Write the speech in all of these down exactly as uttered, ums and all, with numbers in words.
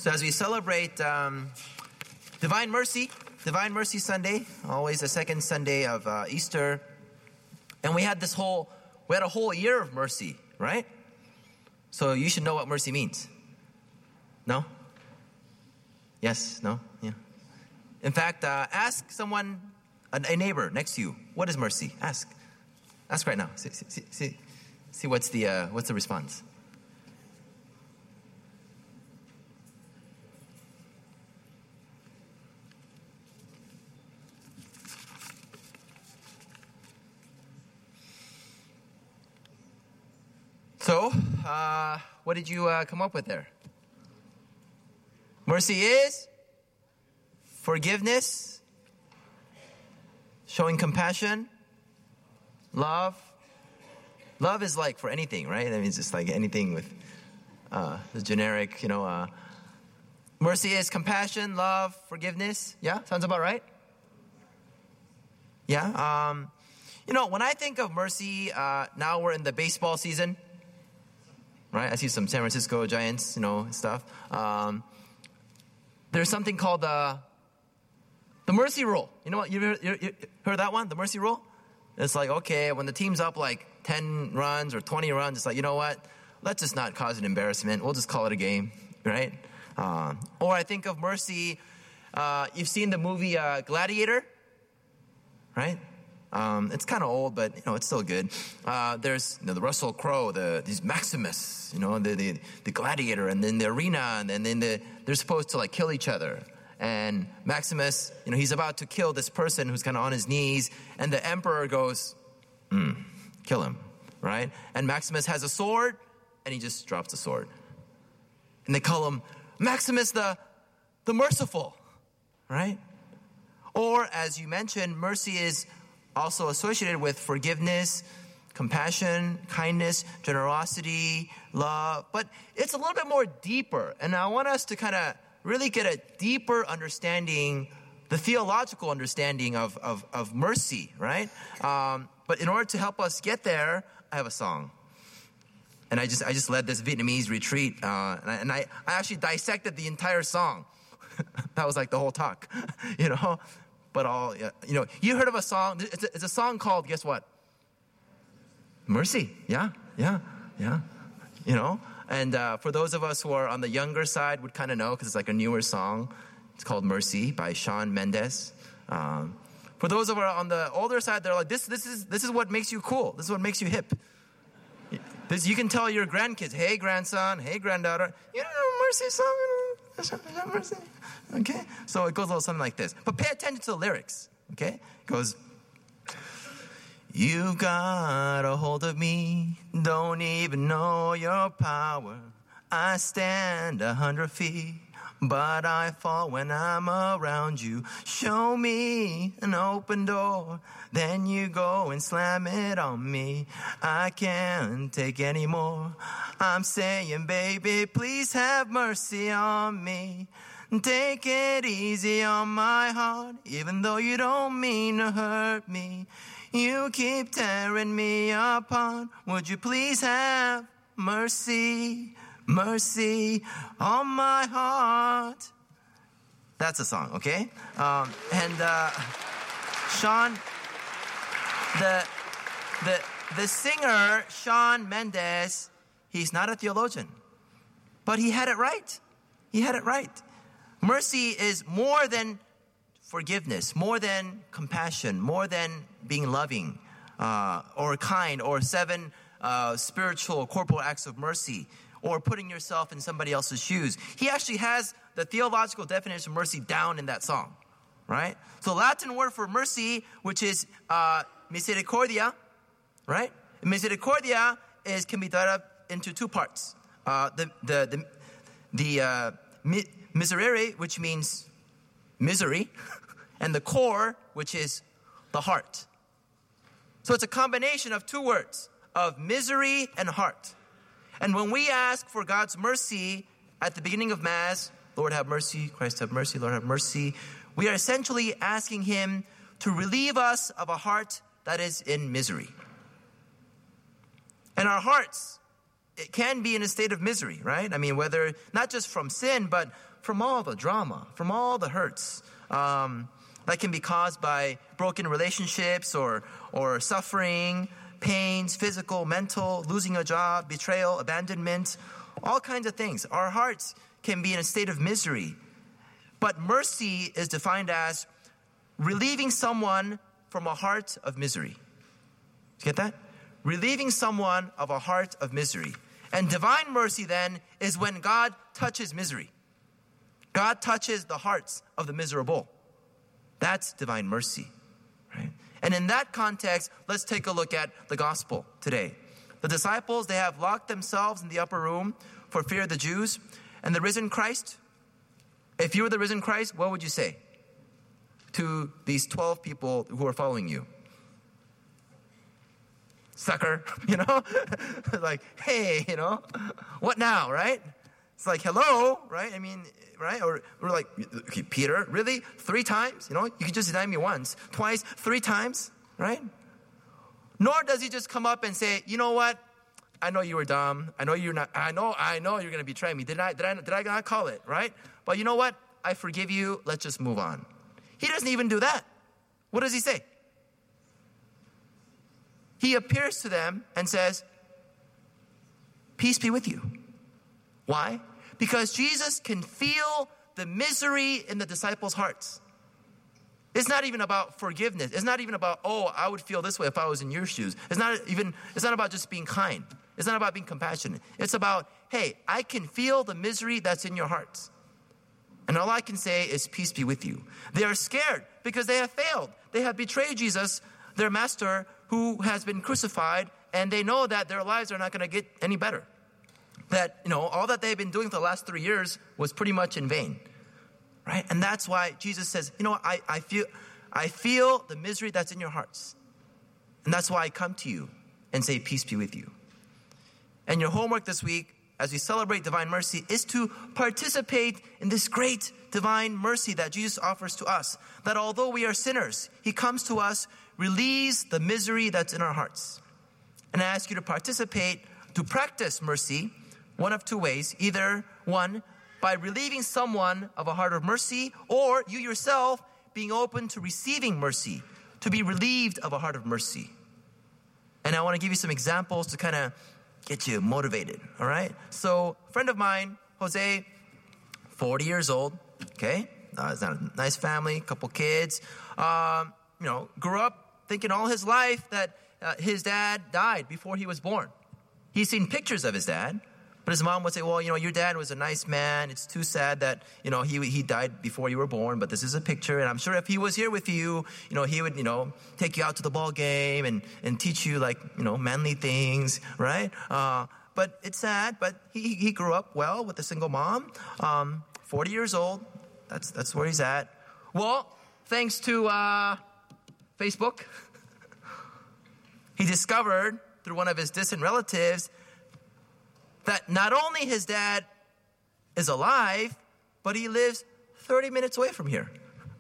So as we celebrate um, Divine Mercy, Divine Mercy Sunday, always the second Sunday of uh, Easter, and we had this whole, we had a whole year of mercy, right? So you should know what mercy means. No? Yes? No? Yeah. In fact, uh, ask someone, a, a neighbor next to you, what is mercy? Ask. Ask right now. See, see, see, see what's the uh, what's the response. So, uh, what did you uh, come up with there? Mercy is forgiveness, showing compassion, love. Love is like for anything, right? I mean, it's just like anything with uh, the generic, you know. Uh, mercy is compassion, love, forgiveness. Yeah, sounds about right. Yeah. Um, you know, when I think of mercy, uh, now we're in the baseball season. Right, I see some San Francisco Giants, you know, stuff. Um, there's something called the the mercy rule. You know what? You heard, you heard that one? The mercy rule. It's like, okay, when the team's up like ten runs or twenty runs, it's like, you know what? Let's just not cause an embarrassment. We'll just call it a game, right? Um, or I think of mercy. Uh, you've seen the movie uh, Gladiator, right? Um, it's kind of old, but you know it's still good. Uh, there's you know, the Russell Crowe, the these Maximus, you know, the, the the gladiator, and then the arena, and then the, they're supposed to like kill each other. And Maximus, you know, he's about to kill this person who's kind of on his knees, and the emperor goes, mm, "Kill him," right? And Maximus has a sword, and he just drops the sword, and they call him Maximus the the merciful, right? Or as you mentioned, mercy is also associated with forgiveness, compassion, kindness, generosity, love. But it's a little bit more deeper. And I want us to kind of really get a deeper understanding, the theological understanding of, of, of mercy, right? Um, but in order to help us get there, I have a song. And I just I just led this Vietnamese retreat. Uh, and I, and I, I actually dissected the entire song. That was like the whole talk, you know? But all, you know, you heard of a song, it's a, it's a song called, guess what? Mercy. Yeah, yeah, yeah. You know, and uh, for those of us who are on the younger side would kind of know because it's like a newer song. It's called Mercy by Shawn Mendes. Um, for those of us on the older side, they're like, this, this is this is what makes you cool. This is what makes you hip. This, you can tell your grandkids, hey, grandson, hey, granddaughter, you don't know Mercy song? Mercy. Okay, so it goes a little something like this. But pay attention to the lyrics, okay? It goes, you got a hold of me, don't even know your power. I stand a hundred feet, but I fall when I'm around you. Show me an open door, then you go and slam it on me. I can't take any more. I'm saying, baby, please have mercy on me. Take it easy on my heart, even though you don't mean to hurt me. You keep tearing me apart. Would you please have mercy, mercy on my heart? That's a song, okay? Um, and uh, Shawn, the the the singer Shawn Mendes, he's not a theologian, but he had it right. He had it right. Mercy is more than forgiveness, more than compassion, more than being loving uh, or kind, or seven uh, spiritual or corporal acts of mercy, or putting yourself in somebody else's shoes. He actually has the theological definition of mercy down in that song, right? So Latin word for mercy, which is uh, misericordia, right? Misericordia is can be divided up into two parts. Uh, the the the the uh, mi- miserere, which means misery, and the core, which is the heart. So it's a combination of two words, of misery and heart. And when we ask for God's mercy at the beginning of Mass, Lord have mercy, Christ have mercy, Lord have mercy, we are essentially asking him to relieve us of a heart that is in misery. And our hearts it can be in a state of misery, right? I mean, whether not just from sin, but from all the drama, from all the hurts um, that can be caused by broken relationships or or suffering, pains, physical, mental, losing a job, betrayal, abandonment, all kinds of things. Our hearts can be in a state of misery. But mercy is defined as relieving someone from a heart of misery. You get that? Relieving someone of a heart of misery. And divine mercy then is when God touches misery. God touches the hearts of the miserable. That's divine mercy, right? And in that context, let's take a look at the gospel today. The disciples, they have locked themselves in the upper room for fear of the Jews. And the risen Christ, if you were the risen Christ, what would you say to these twelve people who are following you? Sucker, you know? Like, hey, you know, what now, right? It's like, hello, right? I mean, right? Or we're like, okay, Peter, really? Three times? You know, you can just deny me once, twice, three times, right? Nor does he just come up and say, you know what? I know you were dumb. I know you're not, I know, I know you're going to betray me. Did I, did I, did I not call it, right? But you know what? I forgive you. Let's just move on. He doesn't even do that. What does he say? He appears to them and says, peace be with you. Why? Because Jesus can feel the misery in the disciples' hearts. It's not even about forgiveness. It's not even about, oh, I would feel this way if I was in your shoes. It's not even, it's not about just being kind. It's not about being compassionate. It's about, hey, I can feel the misery that's in your hearts. And all I can say is peace be with you. They are scared because they have failed. They have betrayed Jesus, their master, who has been crucified, and they know that their lives are not going to get any better. That, you know, all that they've been doing for the last three years was pretty much in vain. Right? And that's why Jesus says, you know what, I, I feel I feel the misery that's in your hearts. And that's why I come to you and say, peace be with you. And your homework this week, as we celebrate divine mercy, is to participate in this great divine mercy that Jesus offers to us. That although we are sinners, he comes to us, relieves the misery that's in our hearts. And I ask you to participate, to practice mercy, one of two ways. Either, one, by relieving someone of a heart of mercy, or you yourself being open to receiving mercy, to be relieved of a heart of mercy. And I want to give you some examples to kind of get you motivated, all right? So, a friend of mine, Jose, forty years old, okay? Uh, he's got a nice family, couple kids. Um, you know, grew up thinking all his life that uh, his dad died before he was born. He's seen pictures of his dad. But his mom would say, well, you know, your dad was a nice man. It's too sad that, you know, he he died before you were born, but this is a picture. And I'm sure if he was here with you, you know, he would, you know, take you out to the ball game and, and teach you, like, you know, manly things, right? Uh, but it's sad, but he he grew up well with a single mom, um, forty years old. That's, that's where he's at. Well, thanks to uh, Facebook, he discovered through one of his distant relatives that not only his dad is alive, but he lives thirty minutes away from here.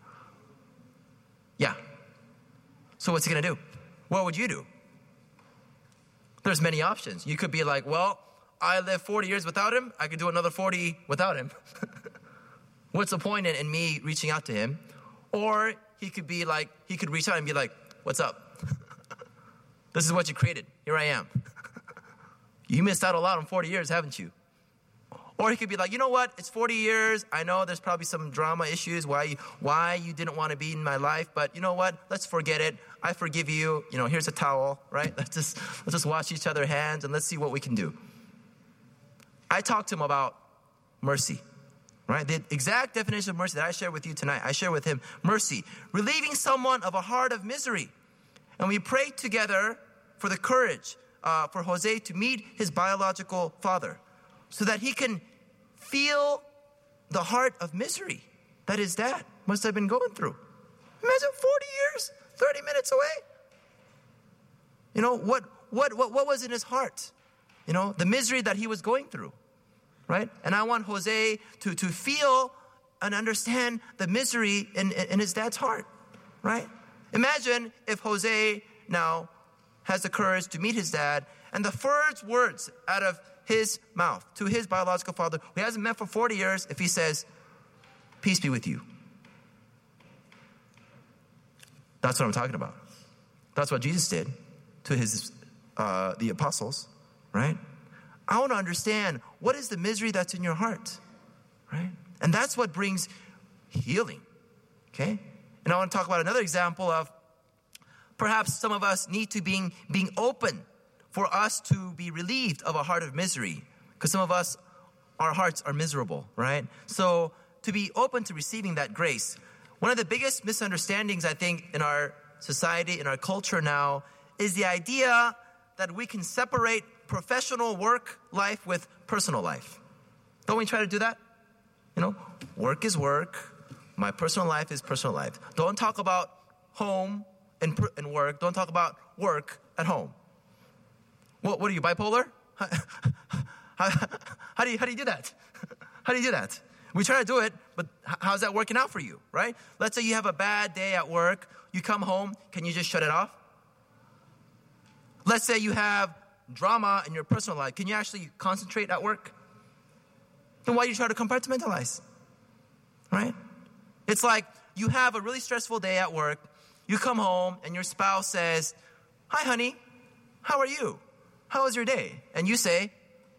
Yeah. So what's he going to do? What would you do? There's many options. You could be like, well, I lived forty years without him. I could do another forty without him. What's the point in, in me reaching out to him? Or he could be like, he could reach out and be like, what's up? This is what you created. Here I am. You missed out a lot on forty years, haven't you? Or he could be like, you know what? It's forty years. I know there's probably some drama issues why you, why you didn't want to be in my life. But you know what? Let's forget it. I forgive you. You know, here's a towel, right? Let's just, let's just wash each other's hands and let's see what we can do. I talked to him about mercy, right? The exact definition of mercy that I share with you tonight, I share with him mercy, relieving someone of a heart of misery. And we prayed together for the courage Uh, for Jose to meet his biological father so that he can feel the heart of misery that his dad must have been going through. Imagine forty years, thirty minutes away. You know, what, what, what, what was in his heart? You know, the misery that he was going through, right? And I want Jose to, to feel and understand the misery in, in his dad's heart, right? Imagine if Jose now has the courage to meet his dad, and the first words out of his mouth, to his biological father, who hasn't met for forty years, if he says, peace be with you. That's what I'm talking about. That's what Jesus did to his uh, the apostles, right? I want to understand, what is the misery that's in your heart, right? And that's what brings healing, okay? And I want to talk about another example of perhaps some of us need to be being open for us to be relieved of a heart of misery. Because some of us, our hearts are miserable, right? So to be open to receiving that grace. One of the biggest misunderstandings, I think, in our society, in our culture now, is the idea that we can separate professional work life with personal life. Don't we try to do that? You know, work is work. My personal life is personal life. Don't talk about home and, and work. Don't talk about work at home. What, what are you, bipolar? How, how, how, do you, how do you do that? How do you do that? We try to do it, but how's that working out for you, right? Let's say you have a bad day at work. You come home. Can you just shut it off? Let's say you have drama in your personal life. Can you actually concentrate at work? Then why do you try to compartmentalize? Right? It's like you have a really stressful day at work. You come home and your spouse says, hi, honey, how are you? How was your day? And you say,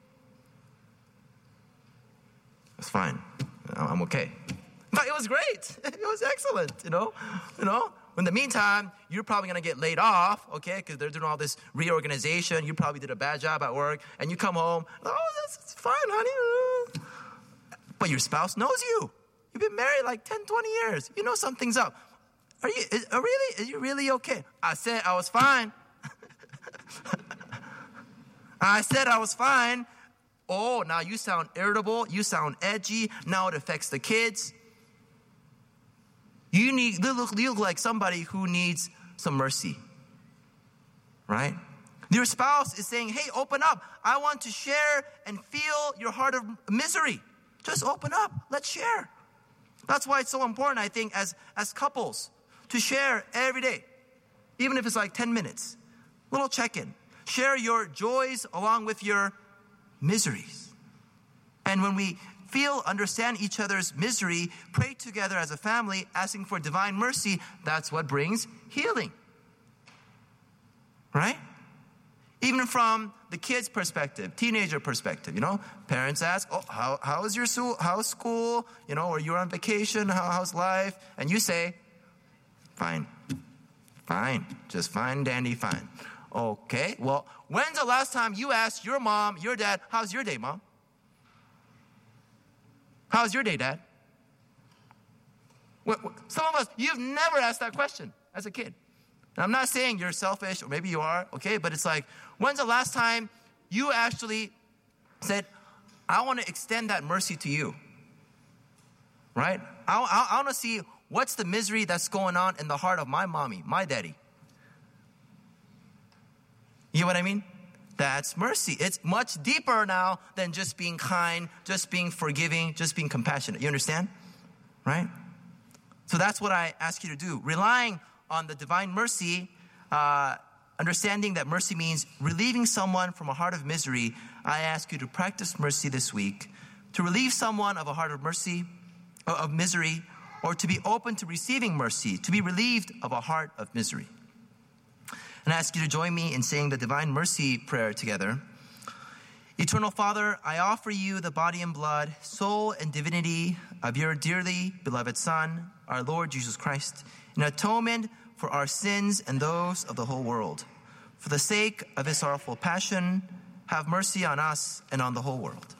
it's fine. I'm okay. But it was great. It was excellent, you know? You know? In the meantime, you're probably going to get laid off, okay, because they're doing all this reorganization. You probably did a bad job at work, and you come home, oh, that's fine, honey. But your spouse knows you. You've been married like ten, twenty years. You know something's up. Are you, is, are really, are you really okay? I said I was fine. I said I was fine. Oh, now you sound irritable. You sound edgy. Now it affects the kids. You need you look, you look like somebody who needs some mercy, right? Your spouse is saying, hey, open up. I want to share and feel your heart of misery. Just open up. Let's share. That's why it's so important, I think, as, as couples, to share every day, even if it's like ten minutes. Little check-in. Share your joys along with your miseries. And when we feel, understand each other's misery, pray together as a family, asking for divine mercy, that's what brings healing. Right? Even from the kid's perspective, teenager perspective, you know, parents ask, oh, how, how is your school, how's school, you know, or you're on vacation, how, how's life? And you say, fine, fine, just fine, dandy, fine. Okay, well, when's the last time you asked your mom, your dad, how's your day, mom? How's your day, Dad? Some of us, you've never asked that question as a kid. Now, I'm not saying you're selfish, or maybe you are, okay? But it's like, when's the last time you actually said, I want to extend that mercy to you? Right? I, I, I want to see what's the misery that's going on in the heart of my mommy, my daddy. You know what I mean? That's mercy. It's much deeper now than just being kind, just being forgiving, just being compassionate. You understand? Right? So that's what I ask you to do. Relying on the divine mercy, uh, understanding that mercy means relieving someone from a heart of misery, I ask you to practice mercy this week. To relieve someone of a heart of mercy, of misery, or to be open to receiving mercy, to be relieved of a heart of misery. And I ask you to join me in saying the divine mercy prayer together. Eternal Father, I offer you the body and blood, soul and divinity of your dearly beloved Son, our Lord Jesus Christ, in atonement for our sins and those of the whole world. For the sake of his sorrowful passion, have mercy on us and on the whole world.